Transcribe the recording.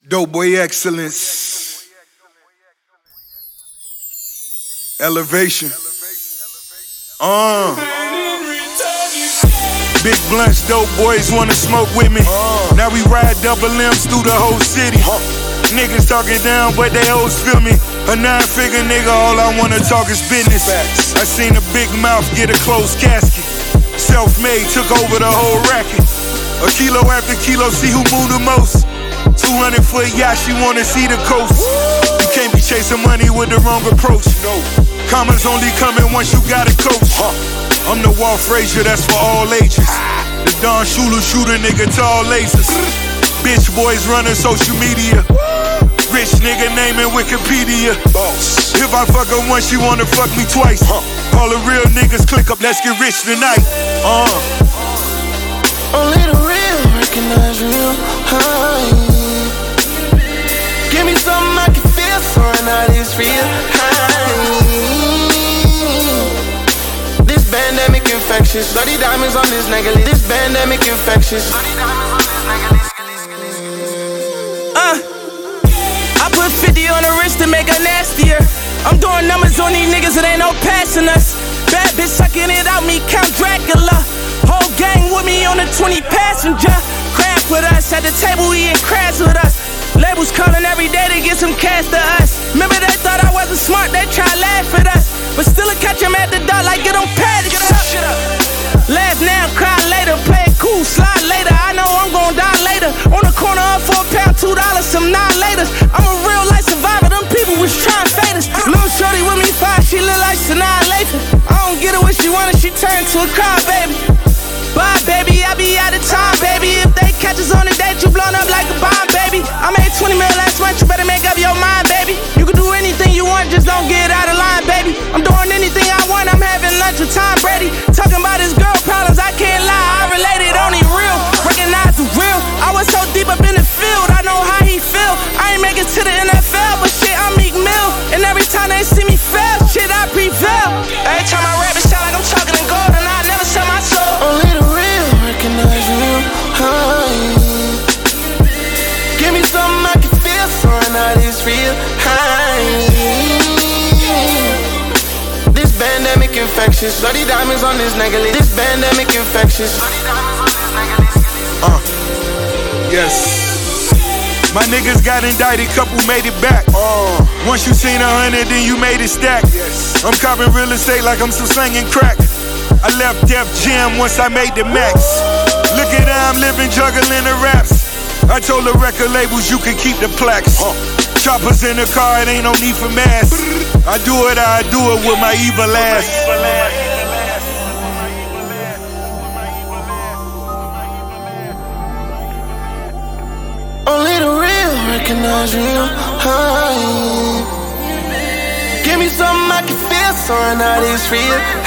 Dope boy excellence. Elevation. Big blunts, dope boys wanna smoke with me. Now we ride double M's through the whole city. Niggas talking down, but they always feel me. A 9-figure nigga, all I wanna talk is business. I seen a big mouth get a closed casket. Self-made, took over the whole racket. A kilo after kilo, see who moved the most. 200-foot yacht, she wanna see the coast. You can't be chasing money with the wrong approach. Commas only coming once you got a coach. I'm the Walt Frazier, that's for all ages. The Don shooter, nigga, tall lasers. Bitch boys running social media. Rich nigga naming Wikipedia. If I fuck her once, she wanna fuck me twice. All the real niggas click up, let's get rich tonight. Only the real recognize real high. Give me something I can feel, so I know this real high. This pandemic infectious. Bloody diamonds on this necklace. This pandemic infectious. I put 50 on the wrist to make her nastier. I'm doing numbers on these niggas, it ain't no passing us. Bad bitch sucking it out, me Count Dracula. Whole gang with me on the 20 passenger. Crab with us, at the table eating crabs with us. Labels calling every day to get some cash to us. Remember they thought I wasn't smart, they try to laugh at us. But still I catch them at the door like get on padded. Shut up. Laugh now, cry later, play it cool, slide later. I know I'm gon' die later. On the corner up for a pound, $2, some $9 later. I'm a real life survivor, them people was trying to fade us. Little shorty with me fine, she look like Sanaa Lathan. I don't get her what she wanted, she turned to a cry baby. Bye baby, I be out of time baby. If they catch us on the date, you blown up like a bomb baby. I made 20 mil last month, you better make up your mind baby. You can do anything you want, just don't get out of line baby. I'm doing anything I want, I'm having lunch with Tom Brady. Talking about his girl problems, I can't lie, I related only real. Recognize the real, I was so deep up in the field, I know how he feel. I ain't make it to the NFL, but shit, I'm Meek Mill. And every time they see me fail, shit, I prevail. Every time I rap, it sound like I'm talking in gold, and I never sell my soul. Only the real recognize real high. Give me something I can feel, so I know this real high. This pandemic infectious. Bloody diamonds on this necklace. This pandemic infectious. Yes. My niggas got indicted, couple made it back. Once you seen 100, then you made it stack. I'm copping real estate like I'm some slanging crack. I left Def Jam once I made the max. Look at how I'm living, juggling the raps. I told the record labels you can keep the plaques. Choppers in the car, it ain't no need for masks. I do it how I do it with my evil ass. Only the real recognize real high. Give me something I can feel, so I know this real